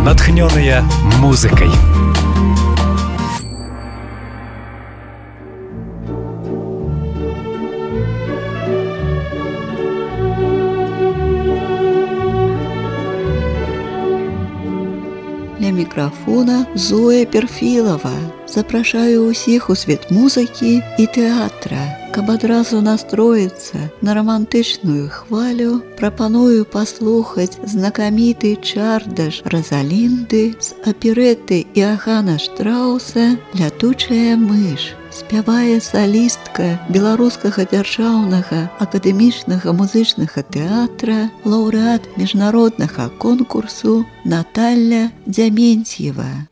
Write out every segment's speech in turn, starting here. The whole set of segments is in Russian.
натхнёныя музыкай. Для мікрафона Зоя Перфілова. Запрашаю ўсіх у свет музыкі і тэатра. Каб адразу настроіцца на рамантычную хвалю, прапаную паслухаць знакаміты чардаш Розалінды з аперэты Іахана Штрауса «Лятучая мыш». Спявае салістка Беларускага дзяржаўнага акадэмічнага музычнага тэатра, лаўрэат міжнароднага конкурсу Наталья Дзяментьева.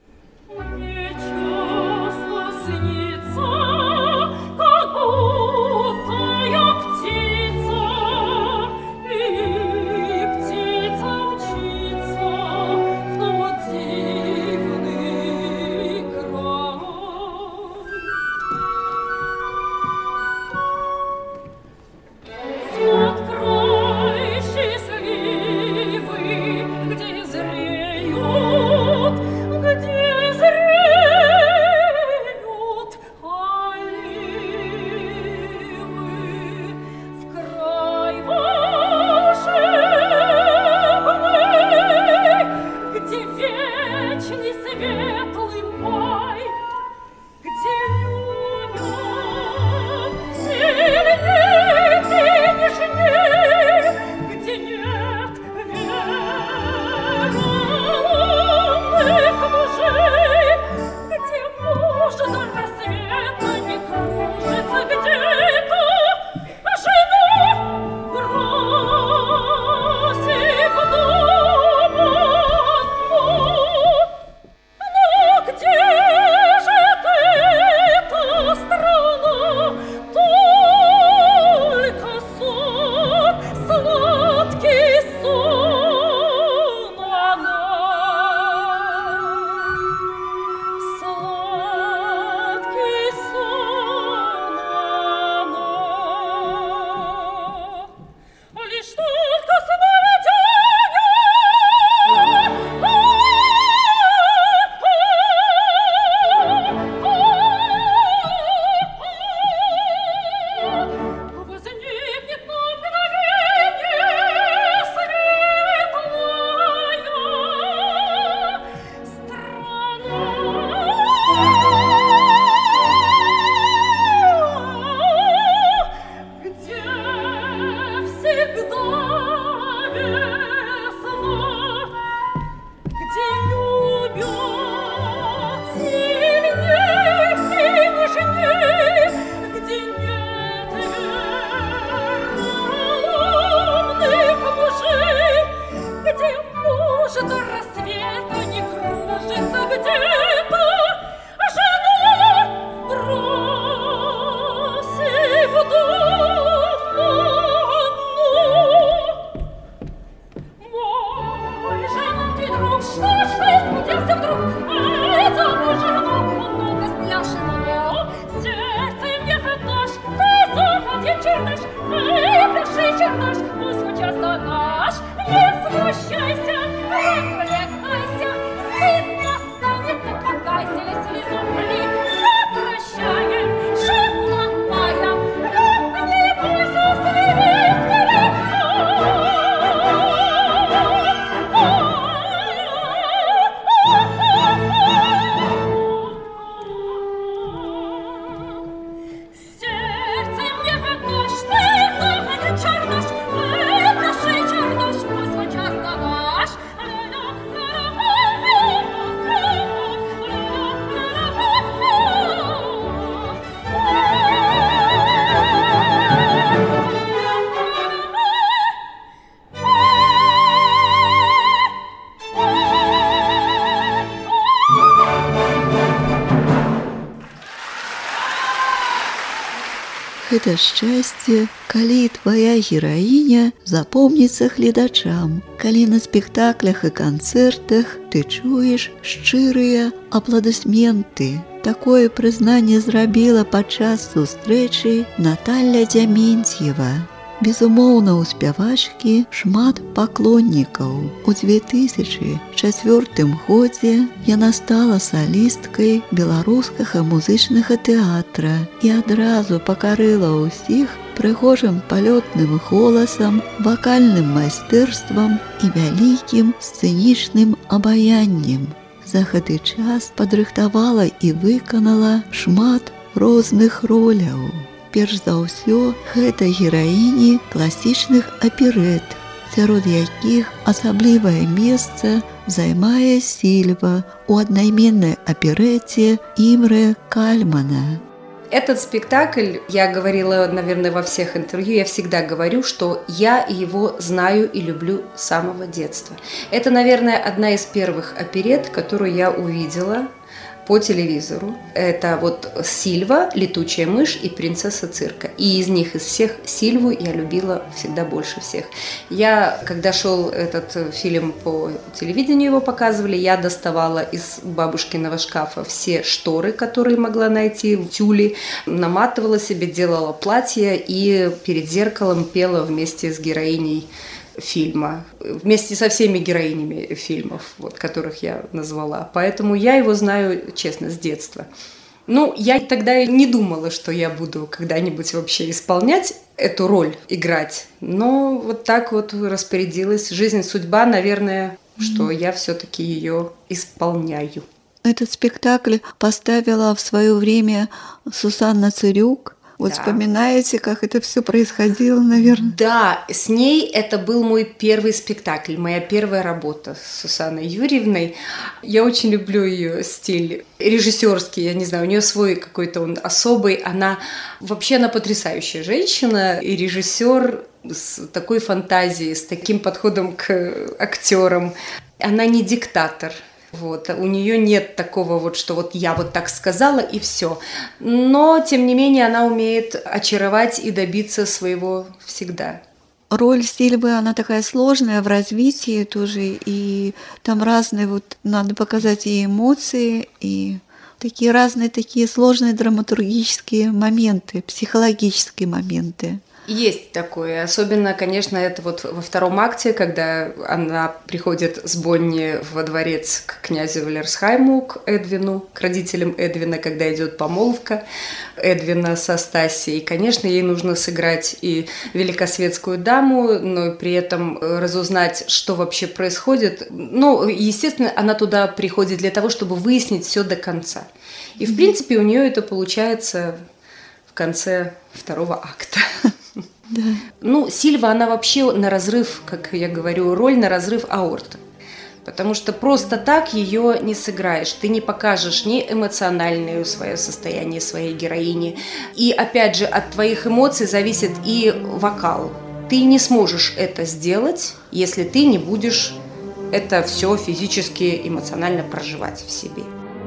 Гэта шчасце, калі твая гераіня запомніцца гледачам, калі на спектаклях і канцэртах ты чуеш шчырыя апладысменты. Такое прызнанне зрабіла падчас сустрэчы Наталья Дзяментьева. Безумоўна, у спявачкі шмат паклоннікаў. У 2004 годзе яна стала салісткай беларускага музычнага тэатра і адразу пакарыла ўсіх прыгожым палётным голасам, вакальным майстэрствам і вялікім сцэнічным абаяннем. За гэты час падрыхтавала і выканала шмат розных роляў. Перш за ўсё, гэта гераіні класічных аперэт, сярод якіх асаблівае месца займае Сільва у аднайменнай аперэце Імрэ Кальмана. Этот спектакль, я говорила, наверное, во всех интервью, я всегда говорю, что я его знаю и люблю с самого детства. Это, наверное, одна из первых оперет, которую я увидела по телевизору. Это вот Сильва, Летучая мышь и Принцесса цирка. И из них, из всех, Сильву я любила всегда больше всех. Я, когда шел этот фильм по телевидению, его показывали, я доставала из бабушкиного шкафа все шторы, которые могла найти в тюле, наматывала себе, делала платье и перед зеркалом пела вместе с героиней фильма, вместе со всеми героинями фильмов, вот, которых я назвала. Поэтому я его знаю, честно, с детства. Ну, я тогда не думала, что я буду когда-нибудь вообще исполнять эту роль, играть. Но вот так вот распорядилась жизнь, судьба, наверное, что я все-таки ее исполняю. Этот спектакль поставила в свое время Сусанна Цирюк. Вот да. Вспоминаете, как это все происходило, наверное? Да, с ней это был мой первый спектакль, моя первая работа с Сусанной Юрьевной. Я очень люблю ее стиль режиссерский, я не знаю, у нее свой какой-то он особый. Она потрясающая женщина и режиссер с такой фантазией, с таким подходом к актерам. Она не диктатор. Вот. У нее нет такого вот, что вот я вот так сказала и все. Но, тем не менее, она умеет очаровать и добиться своего всегда. Роль Сильвы, она такая сложная в развитии тоже, и там разные, вот надо показать и эмоции, и такие разные, такие сложные драматургические моменты, психологические моменты. Есть такое. Особенно, конечно, это вот во втором акте, когда она приходит с Бонни во дворец к князю Валерсхайму, к Эдвину, к родителям Эдвина, когда идет помолвка Эдвина со Стасией. Конечно, ей нужно сыграть и великосветскую даму, но при этом разузнать, что вообще происходит. Ну, естественно, она туда приходит для того, чтобы выяснить все до конца. И, в принципе, у нее это получается в конце второго акта. Да. Ну, Сильва, она вообще на разрыв, как я говорю, роль на разрыв аорты. Потому что просто так ее не сыграешь. Ты не покажешь ни эмоциональное свое состояние своей героини. И опять же, от твоих эмоций зависит и вокал. Ты не сможешь это сделать, если ты не будешь это все физически, эмоционально проживать в себе.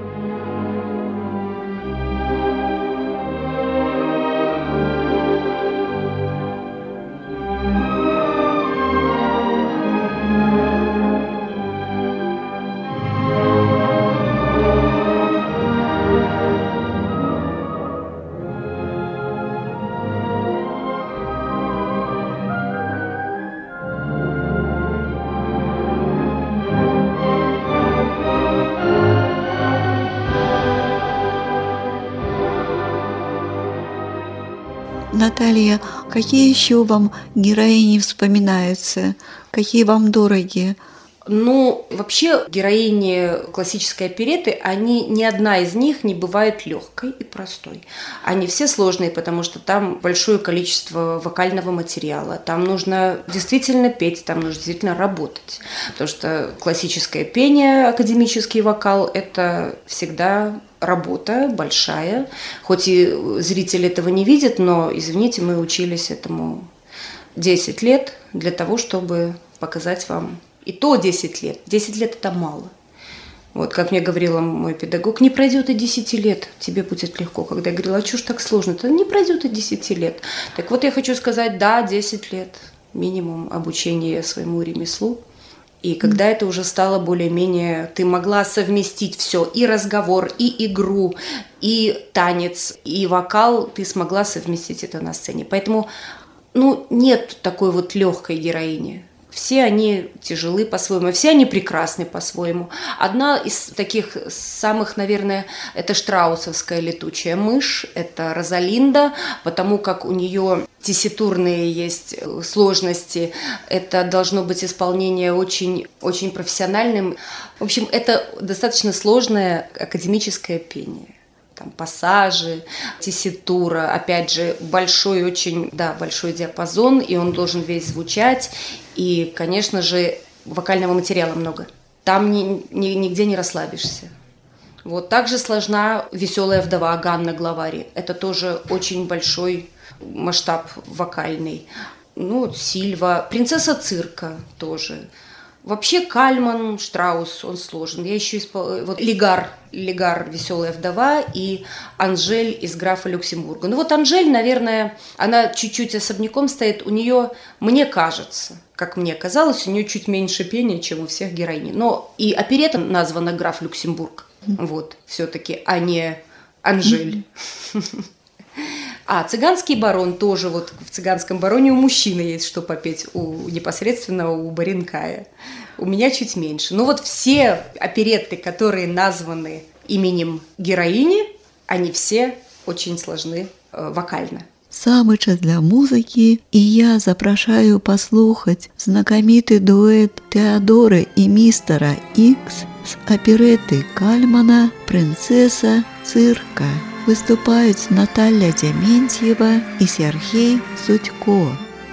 Наталья, какие еще вам героини вспоминаются? Какие вам дороги? Ну, вообще героини классической оперетты, они, ни одна из них не бывает легкой и простой. Они все сложные, потому что там большое количество вокального материала. Там нужно действительно петь, там нужно действительно работать. Потому что классическое пение, академический вокал – это всегда работа большая. Хоть и зритель этого не видит, но, извините, мы учились этому 10 лет для того, чтобы показать вам. И то 10 лет. 10 лет – это мало. Вот, как мне говорила мой педагог, не пройдет и 10 лет, тебе будет легко. Когда я говорила, а чё ж так сложно? То не пройдет и 10 лет. Так вот я хочу сказать, да, 10 лет минимум обучения своему ремеслу. И когда это уже стало более-менее, ты могла совместить все, и разговор, и игру, и танец, и вокал, ты смогла совместить это на сцене. Поэтому нет такой вот легкой героини. Все они тяжелы по-своему, все они прекрасны по-своему. Одна из таких самых, наверное, это штраусовская летучая мышь, это Розалинда, потому как у нее тесситурные есть сложности, это должно быть исполнение очень, очень профессиональным. В общем, это достаточно сложное академическое пение. Там пассажи, тесситура, опять же, большой очень, большой диапазон, и он должен весь звучать, и, конечно же, вокального материала много. Там нигде не расслабишься. Вот также сложна «Веселая вдова» Ганна Главари. Это тоже очень большой масштаб вокальный. Сильва, «Принцесса цирка» тоже. Вообще Кальман, Штраус, он сложен. Я еще вот Легар, «Веселая вдова» и Анжель из «Графа Люксембурга». Анжель, наверное, она чуть-чуть особняком стоит. У нее, мне кажется, как мне казалось, у нее чуть меньше пения, чем у всех героинь. Но и оперетта названа «Граф Люксембург». Вот, все-таки, а не Анжель. «Цыганский барон» тоже, вот в «Цыганском бароне» у мужчины есть что попеть, непосредственно у Баренкая. У меня чуть меньше. Все оперетты, которые названы именем героини, они все очень сложны вокально. Самый час для музыки, і я запрашаю паслухаць знакаміты дуэт Теодоры і містера Ікс з апереты Кальмана «Принцесса цирка». Выступают Наталья Дементьева и Сергей Зудько.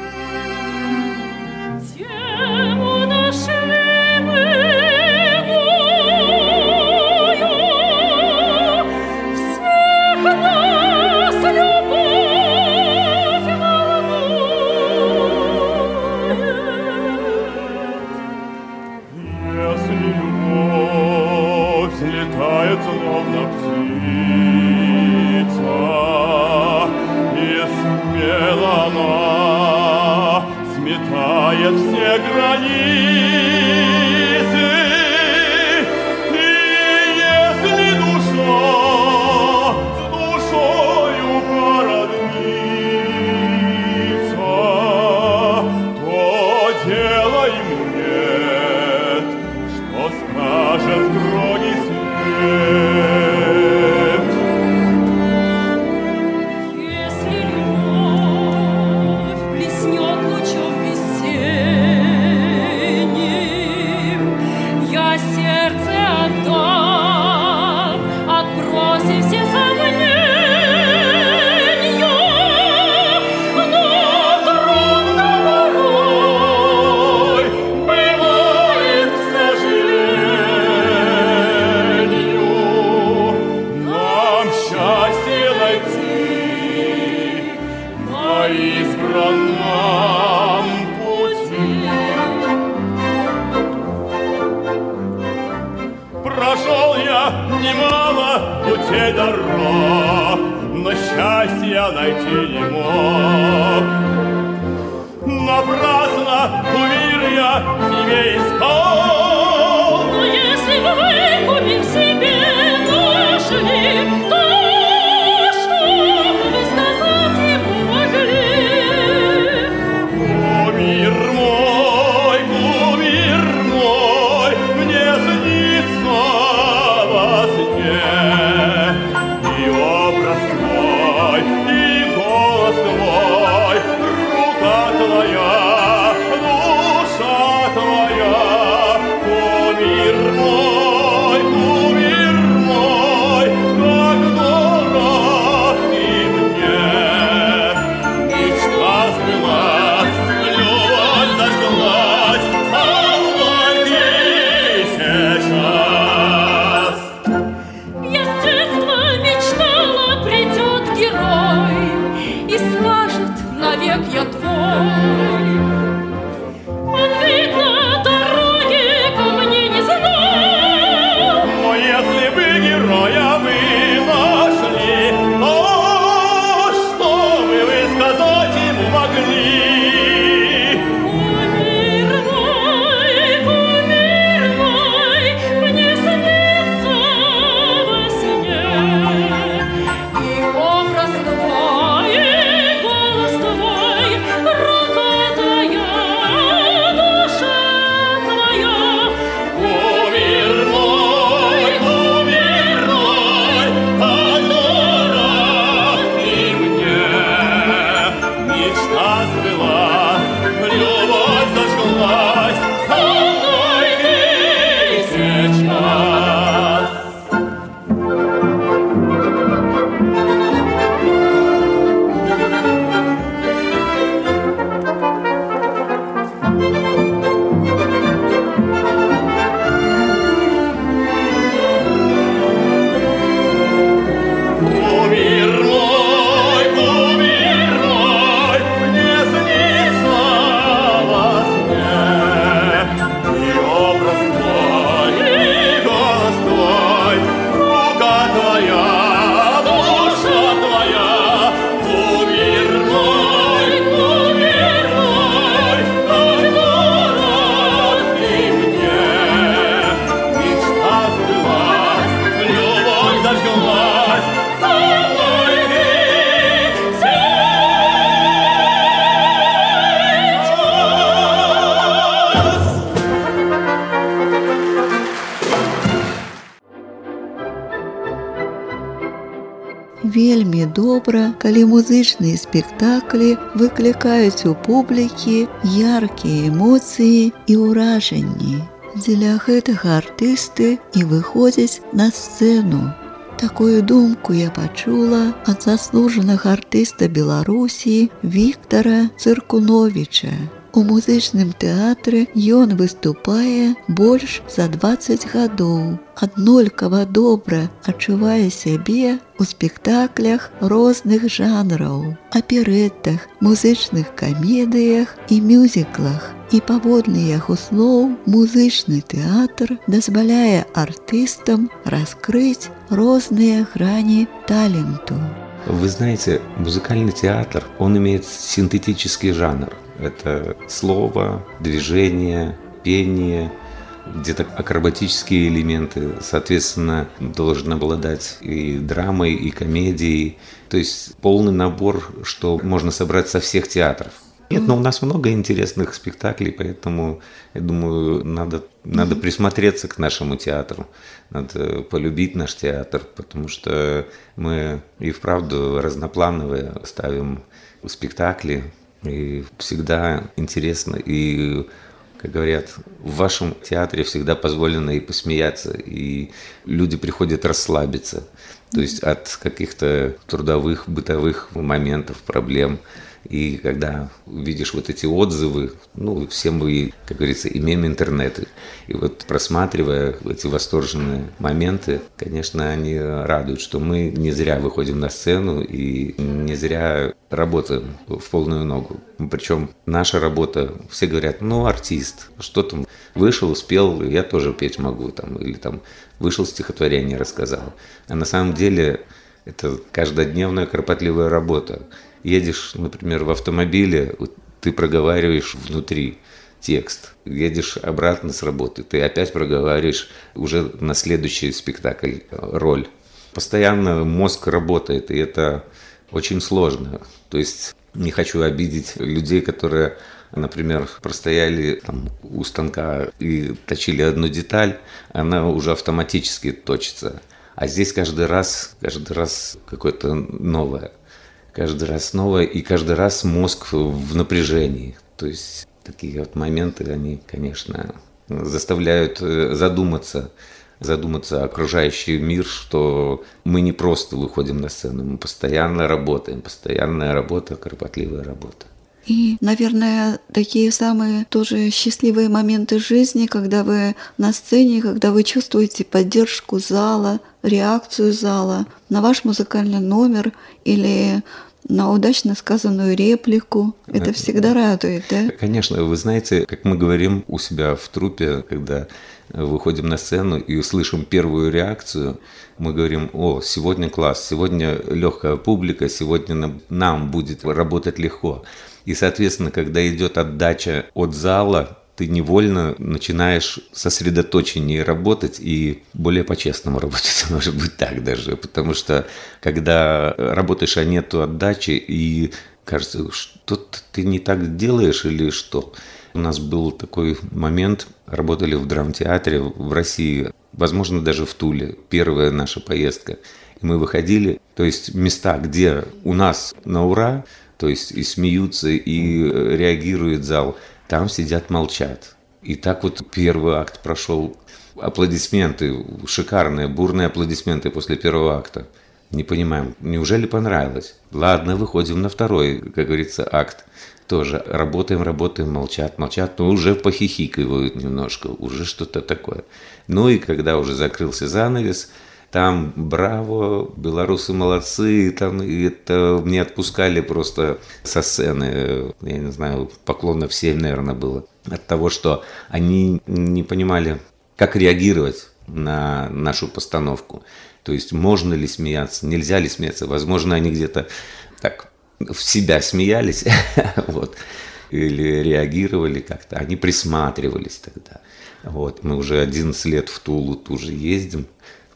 Все границы, и если душа с душою породнится, то делай мне, что скажет строгий свет. Прошел я немало путей дорог, но счастья найти не мог. Напрасно мир я себе искал. Но если бы выкупив себе нашли, то что вы сказать ему могли? Кумир мой, мне снится во сне, и образ твой, и голос твой, рука твоя, душа твоя, вельмі добра, калі музычныя спектаклі выклікаюць у публікі яркія эмоцыі і ўражанні. Дзеля гэтага артысты і выходзяць на сцэну. Такую думку я пачула ад заслужанага артыста Беларусі Віктара Цыркуновіча. У музычным тэатры ён выступае больш за 20 гадоў. Аднолькава добра адчувае сябе у спектаклях розных жанраў, аперэтах, музычных камедыях і мюзіклах. І паводле яго слоў, музычны тэатр дазваляе артыстам раскрыць розныя грани таленту. Вы знаете, музыкальный театр, он имеет синтетический жанр. Это слово, движение, пение, где-то акробатические элементы, соответственно, должен обладать и драмой, и комедией. То есть полный набор, что можно собрать со всех театров. Нет, но у нас много интересных спектаклей, поэтому, я думаю, надо присмотреться к нашему театру, надо полюбить наш театр, потому что мы и вправду разноплановые ставим спектакли, и всегда интересно, и, как говорят, в вашем театре всегда позволено и посмеяться, и люди приходят расслабиться, то есть от каких-то трудовых, бытовых моментов, проблем. И когда видишь вот эти отзывы, ну, все мы, как говорится, имеем интернеты. И вот просматривая эти восторженные моменты, конечно, они радуют, что мы не зря выходим на сцену и не зря работаем в полную ногу. Причем наша работа, все говорят, ну, артист, что там, вышел, спел, я тоже петь могу, там, или там вышел, стихотворение рассказал. А на самом деле это каждодневная кропотливая работа. Едешь, например, в автомобиле, ты проговариваешь внутри текст. Едешь обратно с работы, ты опять проговариваешь уже на следующий спектакль роль. Постоянно мозг работает, и это очень сложно. То есть не хочу обидеть людей, которые, например, простояли там у станка и точили одну деталь, она уже автоматически точится. А здесь каждый раз какое-то новое. Каждый раз новое, и каждый раз мозг в напряжении. То есть такие вот моменты, они, конечно, заставляют задуматься окружающий мир, что мы не просто выходим на сцену, мы постоянно работаем, постоянная работа, кропотливая работа. И, наверное, такие самые тоже счастливые моменты жизни, когда вы на сцене, когда вы чувствуете поддержку зала, реакцию зала на ваш музыкальный номер или на удачно сказанную реплику. Это всегда радует, да? Конечно, вы знаете, как мы говорим у себя в труппе, когда выходим на сцену и услышим первую реакцию, мы говорим: о, сегодня класс, сегодня легкая публика, сегодня нам будет работать легко. И, соответственно, когда идет отдача от зала, ты невольно начинаешь сосредоточеннее работать и более по-честному работать, может быть так даже. Потому что когда работаешь, а нету отдачи, и кажется, что-то ты не так делаешь или что. У нас был такой момент, работали в драмтеатре в России, возможно, даже в Туле, первая наша поездка. И мы выходили, то есть места, где у нас на ура, то есть и смеются, и реагирует зал, там сидят, молчат. И так вот первый акт прошел. Аплодисменты, шикарные, бурные аплодисменты после первого акта. Не понимаем, неужели понравилось? Ладно, выходим на второй, как говорится, акт. Тоже работаем, молчат, но уже похихикивают немножко, уже что-то такое. Ну и когда уже закрылся занавес, там браво, белорусы молодцы, там это не отпускали просто со сцены, я не знаю, поклонов 7, наверное, было. От того, что они не понимали, как реагировать на нашу постановку. То есть можно ли смеяться, нельзя ли смеяться. Возможно, они где-то так в себя смеялись, вот, или реагировали как-то. Они присматривались тогда. Вот. Мы уже 11 лет в Тулу тоже ездим.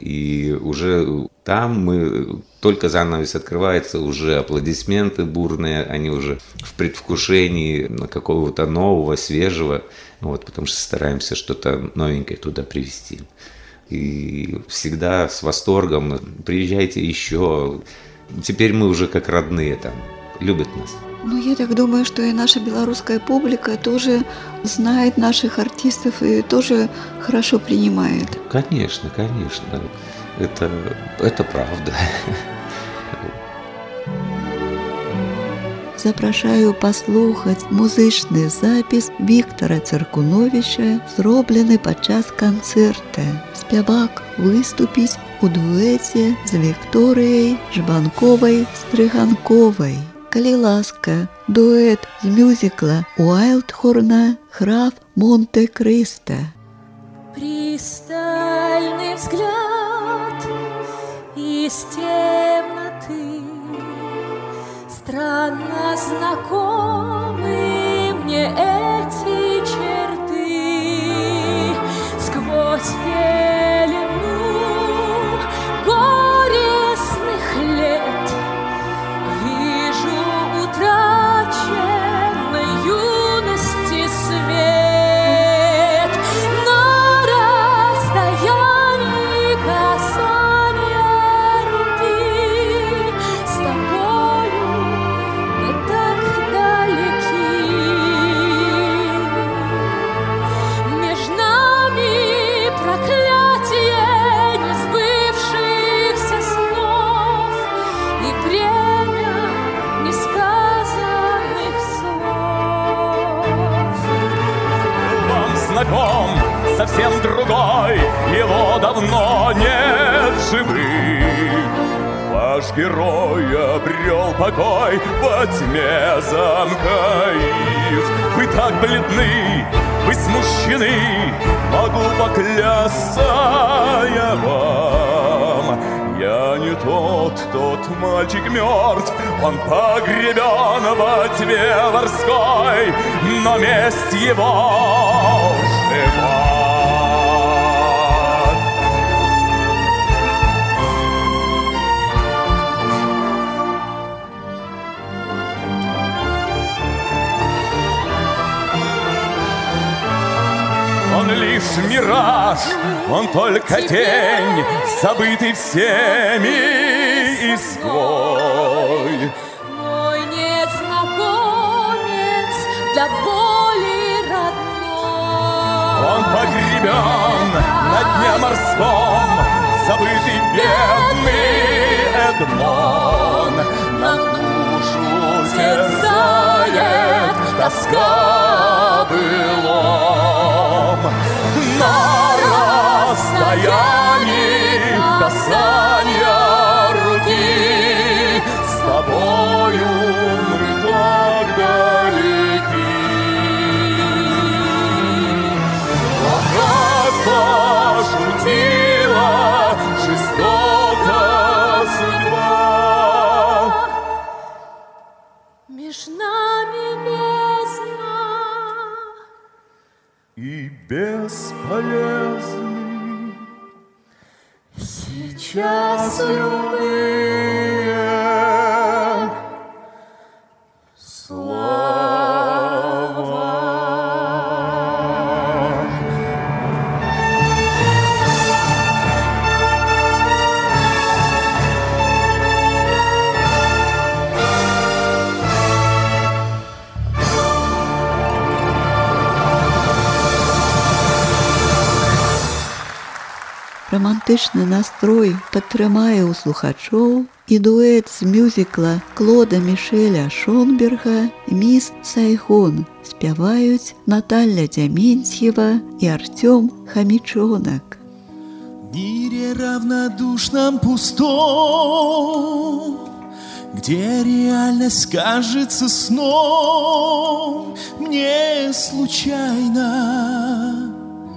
И уже там мы, только занавес открывается, уже аплодисменты бурные, они уже в предвкушении какого-то нового, свежего, вот, потому что стараемся что-то новенькое туда привезти. И всегда с восторгом: приезжайте еще, Теперь мы уже как родные там, любят нас. Ну, я так думаю, что и наша белорусская публика тоже знает наших артистов и тоже хорошо принимает. Конечно, конечно. Это правда. Запрашаю паслухаць музычны запіс Віктара Цыркуновіча, зроблены падчас канцэрта. Спявак выступіць у дуэце з Вікторыяй Жбанковай-Стрыганковай. Калі ласка, дуэт з мюзікла Уайлдхорна «Граф Монте-Кристо». Пристальный взгляд из темноты, странно знакомы мне эти черты. Сквозь пелену горестных лет вижу утраченной юности свет. На расстоянии касания руки с тобою мы так далеки. Меж нами проклятие несбывшихся снов и бремя несказанных слов. Вам знаком совсем другой, его давно нет живых. Ваш герой обрел покой во тьме замка Ив. Вы так бледны, вы смущены, могу поклясться я вам. Я не тот мальчик мертв, он погребен во тьме морской, но месть его жива. Он лишь мираж, он только тень, забытый всеми изгой. Мой незнакомец для боли родной. Он погребен на дне морском, забытый бедный Эдмон. Нам душу терзает тоска былом. На расстоянии касания руки с тобою мы так далеки. Как пошутила жестоко судьба. Меж нами бездна И бесполезны сейчас любые слова. Романтычны настрой падтрымае ў слухачоў і дуэт з мюзікла Клода Мішэля Шонберга «Міс Сайгон» спяваюць Наталья Дементьева и Артем Хомячонок. В мире равнодушном пустом, где реальность кажется сном, мне случайно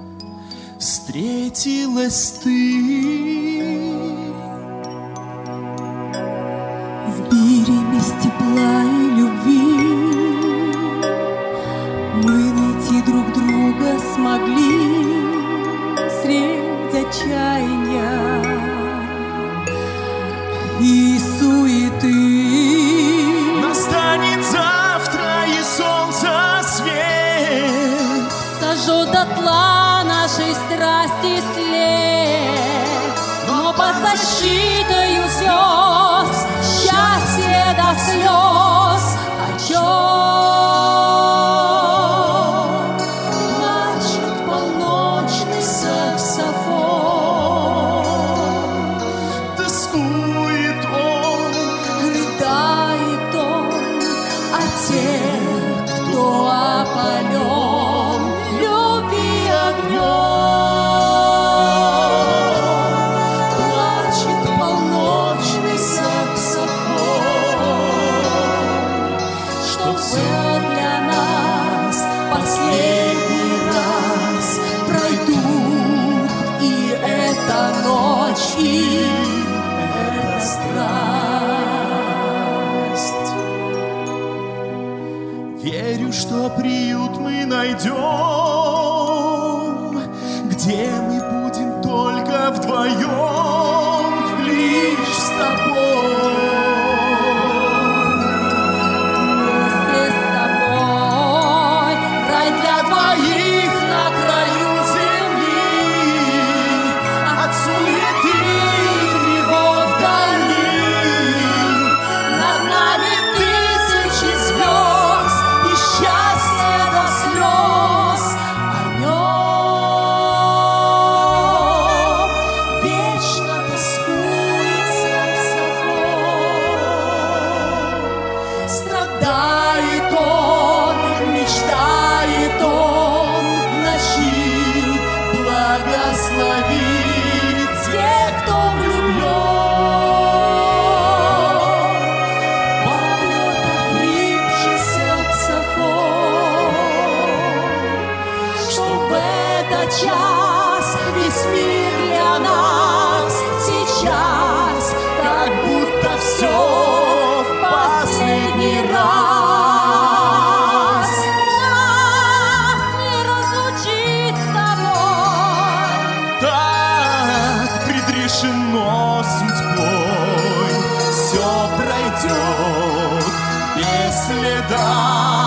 встретилась ты. в мире без тепла и любви мы найти друг друга смогли средь отчаяния и суеты. Настанет завтра и солнце свет Сожжет дотла нашей страсти след, но под защитою звезд счастье до слез. О чем плачет полночный саксофон? Тоскует он, Рыдает он о тех, кто опален любви огнем. Плачет полночный саксофон, что все для нас последний раз пройдут, и эта ночь, и эта страсть. верю, что приют мы найдем, где мы будем только вдвоем, лишь с тобой. Вместе с тобой рай для двоих на краю земли, От суеты тревог вдали, над нами тысячи звезд и счастье до слез. О нем вечно тоскует саксофон. Страдает он, мечтает он в ночи благословить тех, кто влюблен. Поет охрипший саксофон, что в этот час весь мир для нас сейчас как будто все в последний раз. Нас не разлучить с тобой. так предрешено судьбой, все пройдет без следа.